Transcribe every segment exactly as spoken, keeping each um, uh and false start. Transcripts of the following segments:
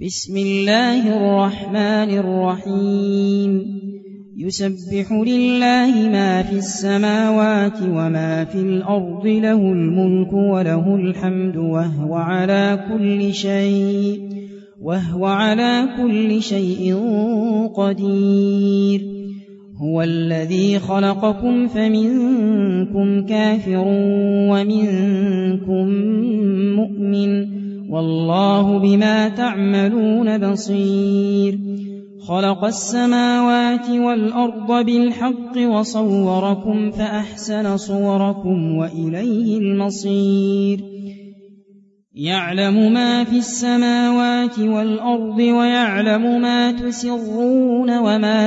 بسم الله الرحمن الرحيم يسبح لله ما في السماوات وما في الأرض له الملك وله الحمد وهو على كل شيء وهو على كل شيء قدير هو الذي خلقكم فمنكم كافر ومنكم مؤمن والله بما تعملون بصير خلق السماوات والأرض بالحق وصوركم فأحسن صوركم وإليه المصير يعلم ما في السماوات والأرض ويعلم ما تسرون وما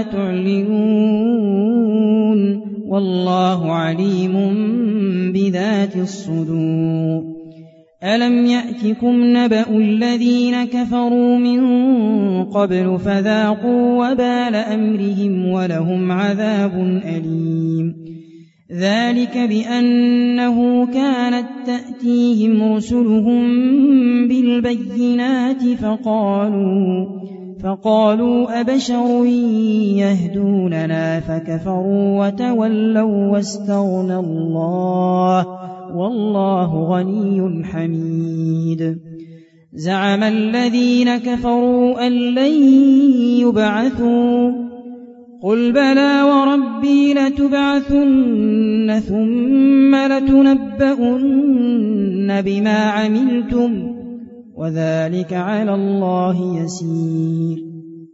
تعلنون والله عليم بذات الصدور ألم يأتكم نبأ الذين كفروا من قبل فذاقوا وبال أمرهم ولهم عذاب أليم ذلك بأنه كانت تأتيهم رسلهم بالبينات فقالوا فقالوا أبشر يهدوننا فكفروا وتولوا واستغنى الله والله غني حميد زعم الذين كفروا أن لن يبعثوا قل بلى وربي لتبعثن ثم لتنبؤن بما عملتم وذلك على الله يسير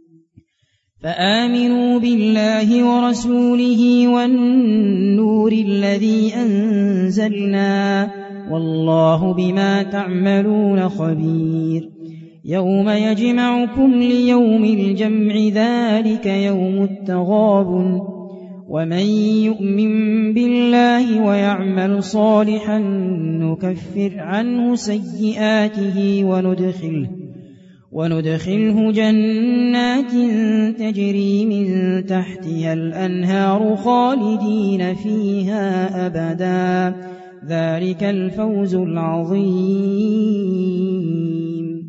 فآمنوا بالله ورسوله والنور الذي أنزلنا والله بما تعملون خبير يوم يجمعكم ليوم الجمع ذلك يوم التغابن ومن يؤمن بالله ويعمل صالحا نكفر عنه سيئاته وندخله وندخله جنات تجري من تحتها الأنهار خالدين فيها أبدا ذلك الفوز العظيم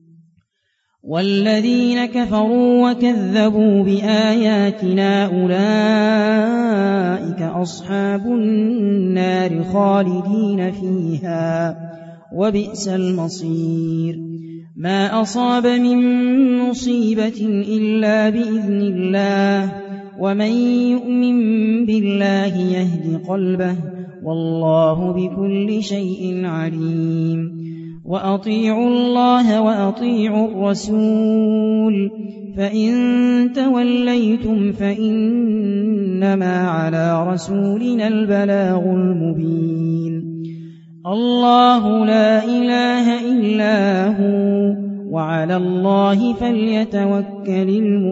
والذين كفروا وكذبوا بآياتنا أولئك أصحاب النار خالدين فيها وبئس المصير ما أصاب من مصيبة إلا بإذن الله ومن يؤمن بالله يهد قلبه والله بكل شيء عليم وأطيعوا الله وأطيعوا الرسول فإن توليتم فإنما على رسولنا البلاغ المبين الله لا إله إلا هو وعلى الله فليتوكل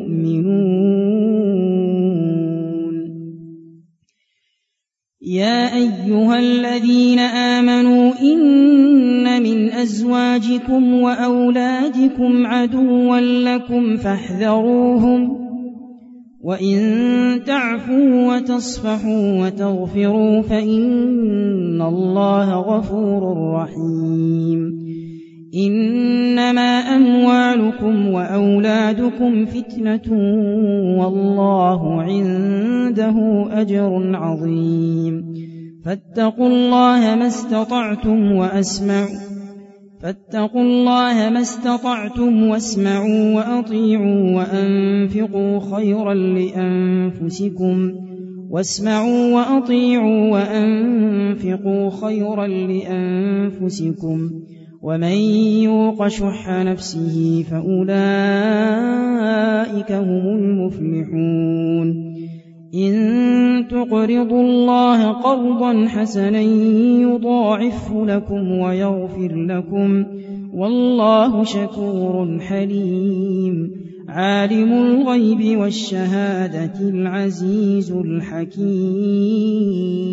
المؤمنون يا أيها الذين آمنوا إن من أزواجكم وأولادكم عدوا لكم فاحذروهم وإن تعفوا وتصفحوا وتغفروا فإن الله غفور رحيم إنما أموالكم وأولادكم فتنة والله عنده أجر عظيم فاتقوا الله ما استطعتم وأسمعوا فاتقوا الله ما استطعتم واسمعوا وأطيعوا وأنفقوا خيرا لأنفسكم واسمعوا وأطيعوا وأنفقوا خيرا لأنفسكم ومن يوق شح نفسه فأولئك هم المفلحون إن تقرضوا الله قرضا حسنا يضاعفه لكم ويغفر لكم والله شكور حليم عالم الغيب والشهادة العزيز الحكيم